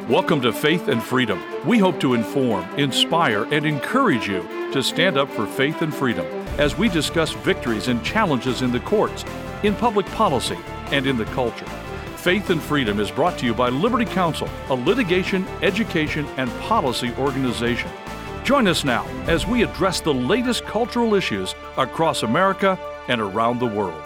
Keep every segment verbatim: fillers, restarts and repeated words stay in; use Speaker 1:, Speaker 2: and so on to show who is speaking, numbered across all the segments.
Speaker 1: Welcome to Faith and Freedom. We hope to inform, inspire, and encourage you to stand up for faith and freedom as we discuss victories and challenges in the courts, in public policy, and in the culture. Faith and Freedom is brought to you by Liberty Counsel, a litigation, education, and policy organization. Join us now as we address the latest cultural issues across America and around the world.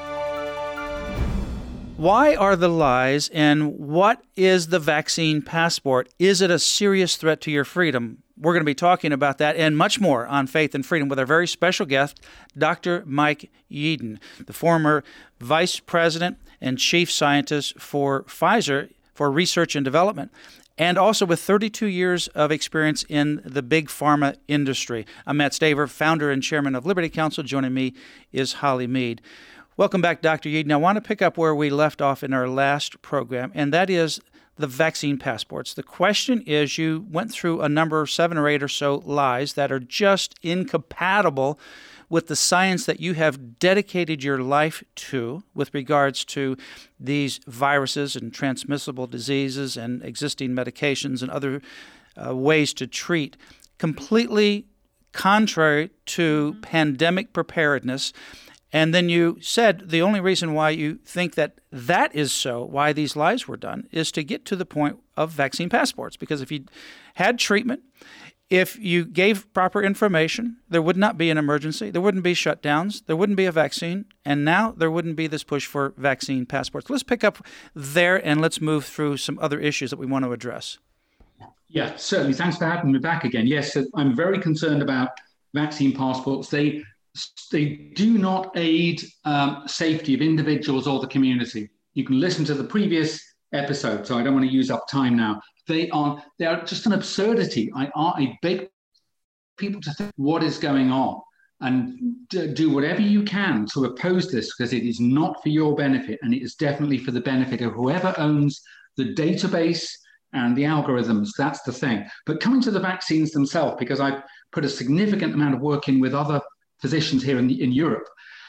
Speaker 2: Why are the lies, and what is the vaccine passport? Is it a serious threat to your freedom? We're going to be talking about that and much more on Faith and Freedom with our very special guest, Doctor Mike Yeadon, the former Vice President and Chief Scientist for Pfizer for Research and Development, and also with thirty-two years of experience in the big pharma industry. I'm Matt Staver, founder and chairman of Liberty Counsel. Joining me is Holly Mead. Welcome back, Doctor Yeadon. I want to pick up where we left off in our last program, and that is the vaccine passports. The question is, you went through a number, seven or eight or so lies that are just incompatible with the science that you have dedicated your life to with regards to these viruses and transmissible diseases and existing medications and other uh, ways to treat, completely contrary to mm-hmm. pandemic preparedness. And then you said the only reason why you think that that is so, why these lies were done, is to get to the point of vaccine passports. Because if you had treatment, if you gave proper information, there would not be an emergency, there wouldn't be shutdowns, there wouldn't be a vaccine, and now there wouldn't be this push for vaccine passports. Let's pick up there and let's move through some other issues that we want to address.
Speaker 3: Yeah, certainly. Thanks for having me back again. Yes, I'm very concerned about vaccine passports. They They do not aid um, safety of individuals or the community. You can listen to the previous episode, so I don't want to use up time now. They are they are just an absurdity. I, I beg people to think what is going on and d- do whatever you can to oppose this, because it is not for your benefit, and it is definitely for the benefit of whoever owns the database and the algorithms. That's the thing. But coming to the vaccines themselves, because I've put a significant amount of work in with other physicians here in, the, in Europe.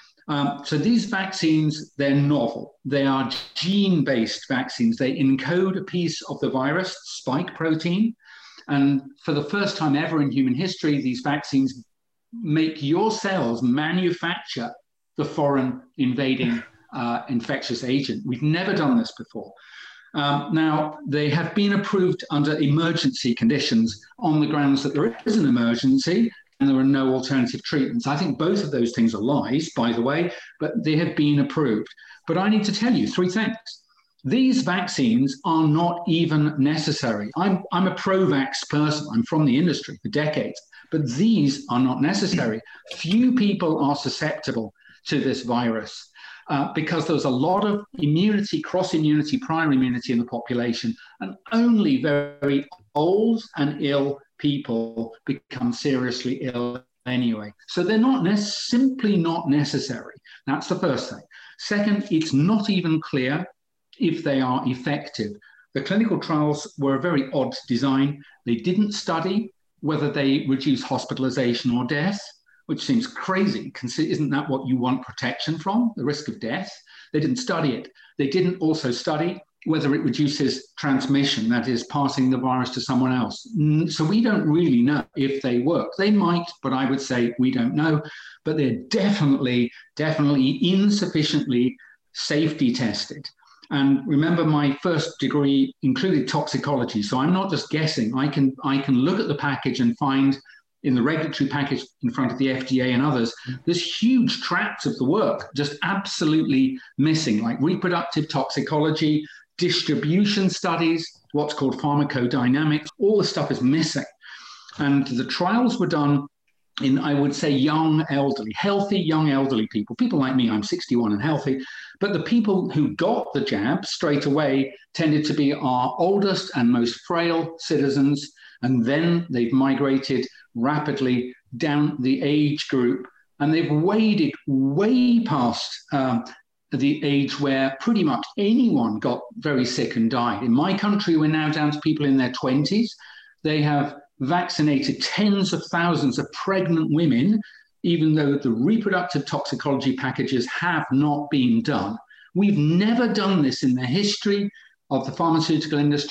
Speaker 3: Um, so these vaccines, they're novel. They are gene-based vaccines. They encode a piece of the virus, spike protein. And for the first time ever in human history, these vaccines make your cells manufacture the foreign invading uh, infectious agent. We've never done this before. Um, now, they have been approved under emergency conditions on the grounds that there is an emergency and there are no alternative treatments. I think both of those things are lies, by the way, but they have been approved. But I need to tell you three things. These vaccines are not even necessary. I'm, I'm a pro-vax person. I'm from the industry for decades, but these are not necessary. Few people are susceptible to this virus uh, because there's a lot of immunity, cross-immunity, primary immunity in the population, and only very old and ill people become seriously ill anyway. So they're not ne- simply not necessary. That's the first thing. Second, it's not even clear if they are effective. The clinical trials were a very odd design. They didn't study whether they reduce hospitalization or death, which seems crazy. Isn't that what you want protection from, the risk of death? They didn't study it. They didn't also study whether it reduces transmission, that is, passing the virus to someone else. So we don't really know if they work. They might, but I would say we don't know. But they're definitely, definitely insufficiently safety tested. And remember, my first degree included toxicology. So I'm not just guessing. I can, I can look at the package and find in the regulatory package in front of the F D A and others, there's huge tracts of the work just absolutely missing, like reproductive toxicology, distribution studies, what's called pharmacodynamics, all the stuff is missing. And the trials were done in, I would say, young elderly, healthy young elderly people, people like me, I'm sixty-one and healthy, but the people who got the jab straight away tended to be our oldest and most frail citizens, and then they've migrated rapidly down the age group, and they've waded way past um, the age where pretty much anyone got very sick and died. In my country, we're now down to people in their twenties. They have vaccinated tens of thousands of pregnant women, even though the reproductive toxicology packages have not been done. We've never done this in the history of the pharmaceutical industry,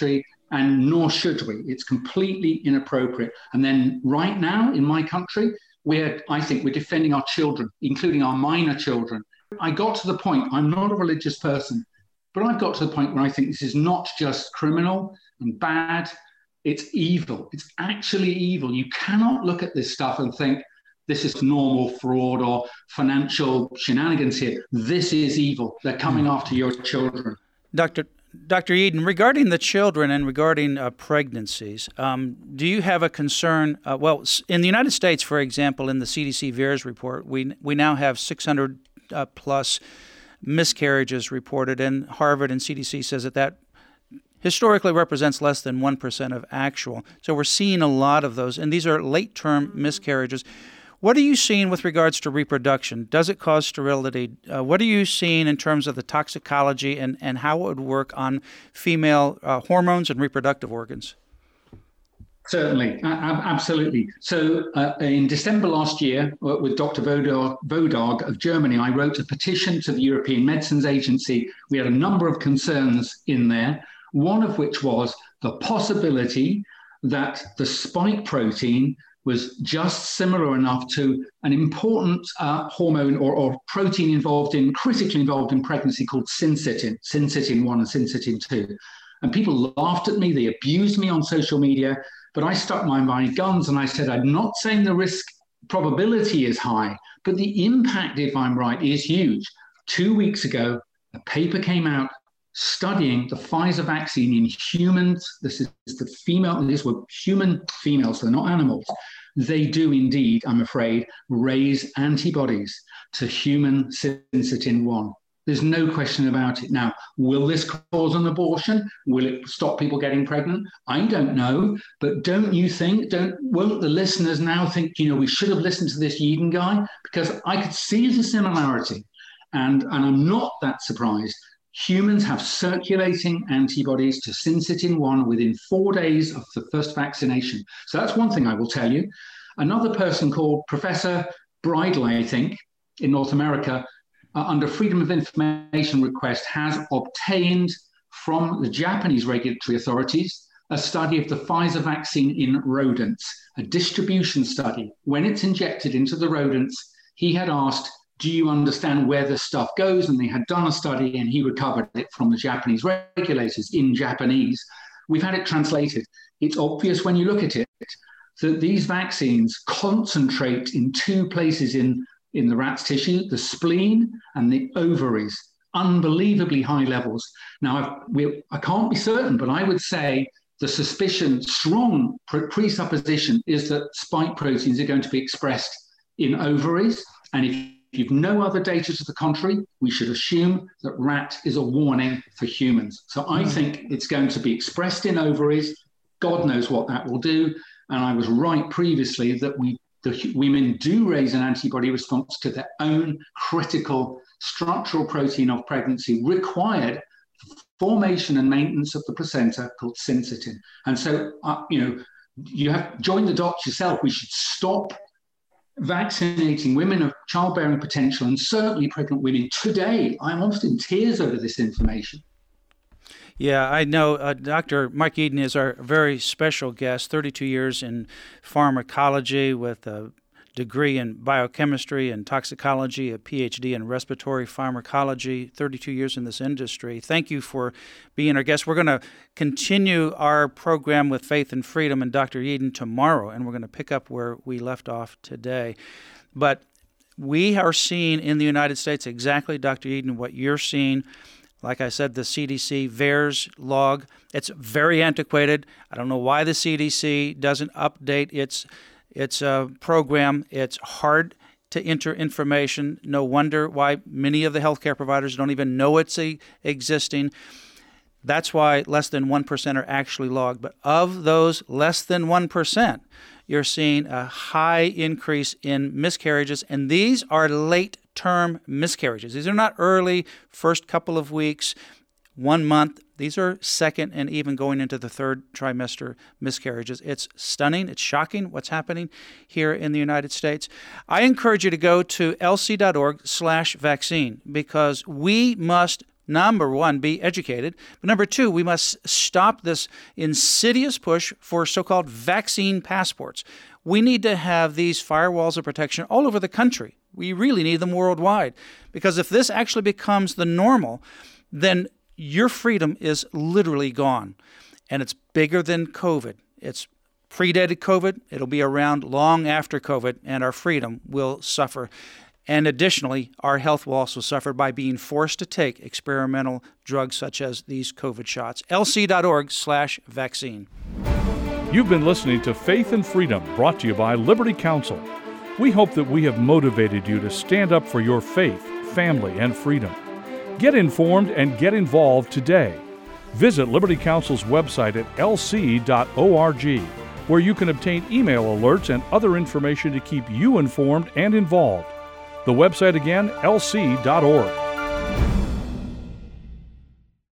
Speaker 3: and nor should we. It's completely inappropriate. And then right now in my country, we're, I think we're defending our children, including our minor children. I got to the point, I'm not a religious person, but I've got to the point where I think this is not just criminal and bad, it's evil. It's actually evil. You cannot look at this stuff and think this is normal fraud or financial shenanigans here. This is evil. They're coming after your children.
Speaker 2: Doctor Doctor Eden, regarding the children and regarding uh, pregnancies, um, do you have a concern? Uh, well, in the United States, for example, in the C D C VAERS report, we we now have six hundred uh, plus miscarriages reported, and Harvard and C D C says that that historically represents less than one percent of actual. So we're seeing a lot of those, and these are late-term miscarriages. What are you seeing with regards to reproduction? Does it cause sterility? Uh, what are you seeing in terms of the toxicology and, and how it would work on female uh, hormones and reproductive organs?
Speaker 3: Certainly, uh, absolutely. So uh, in December last year, with Doctor Vodog, Vodog of Germany, I wrote a petition to the European Medicines Agency. We had a number of concerns in there, one of which was the possibility that the spike protein was just similar enough to an important uh, hormone or, or protein involved in, critically involved in pregnancy called syncytin, syncytin one and syncytin two. And people laughed at me, they abused me on social media, but I stuck my, my guns and I said, I'm not saying the risk probability is high, but the impact, if I'm right, is huge. Two weeks ago, a paper came out studying the Pfizer vaccine in humans. This is the female, these were human females, they're not animals. They do indeed, I'm afraid, raise antibodies to human syncytin one. There's no question about it. Now, will this cause an abortion? Will it stop people getting pregnant? I don't know, but don't you think, don't, won't the listeners now think, you know, we should have listened to this Eden guy? Because I could see the similarity, and, and I'm not that surprised. Humans have circulating antibodies to syncytin one within four days of the first vaccination. So that's one thing I will tell you. Another person called Professor Bridle, I think, in North America, uh, under Freedom of Information request, has obtained from the Japanese regulatory authorities a study of the Pfizer vaccine in rodents, a distribution study. When it's injected into the rodents, he had asked, do you understand where the stuff goes? And they had done a study and he recovered it from the Japanese regulators in Japanese. We've had it translated. It's obvious when you look at it that these vaccines concentrate in two places in, in the rat's tissue, the spleen and the ovaries, unbelievably high levels. Now, I've, we, I can't be certain, but I would say the suspicion, strong presupposition is that spike proteins are going to be expressed in ovaries. And if If you've no other data to the contrary, we should assume that rat is a warning for humans. So I think it's going to be expressed in ovaries. God knows what that will do. And I was right previously that we, the women do raise an antibody response to their own critical structural protein of pregnancy required for formation and maintenance of the placenta called syncytin. And so, uh, you know, you have joined the dots yourself. We should stop vaccinating women of childbearing potential and certainly pregnant women today. I'm almost in tears over this information.
Speaker 2: Yeah, I know uh, Doctor Mark Eden is our very special guest, thirty-two years in pharmacology with a degree in biochemistry and toxicology, a P H D in respiratory pharmacology, thirty-two years in this industry. Thank you for being our guest. We're going to continue our program with Faith and Freedom and Doctor Eden tomorrow, and we're going to pick up where we left off today. But we are seeing in the United States exactly, Doctor Eden, what you're seeing. Like I said, the C D C VAERS log, it's very antiquated. I don't know why the C D C doesn't update its its uh, program. It's hard to enter information. No wonder why many of the healthcare providers don't even know it's a, existing. That's why less than one percent are actually logged. But of those less than one percent, you're seeing a high increase in miscarriages, and these are late-term miscarriages. These are not early, first couple of weeks, one month. These are second and even going into the third trimester miscarriages. It's stunning. It's shocking what's happening here in the United States. I encourage you to go to lc.org slash vaccine because we must number one, be educated. But number two, we must stop this insidious push for so-called vaccine passports. We need to have these firewalls of protection all over the country. We really need them worldwide, because if this actually becomes the normal, then your freedom is literally gone. And it's bigger than COVID. It's predated COVID. It'll be around long after COVID, and our freedom will suffer. And additionally, our health will also suffer by being forced to take experimental drugs such as these COVID shots. L C dot org slash vaccine.
Speaker 1: You've been listening to Faith and Freedom, brought to you by Liberty Counsel. We hope that we have motivated you to stand up for your faith, family, and freedom. Get informed and get involved today. Visit Liberty Counsel's website at L C dot org, where you can obtain email alerts and other information to keep you informed and involved. The website again, L C dot org.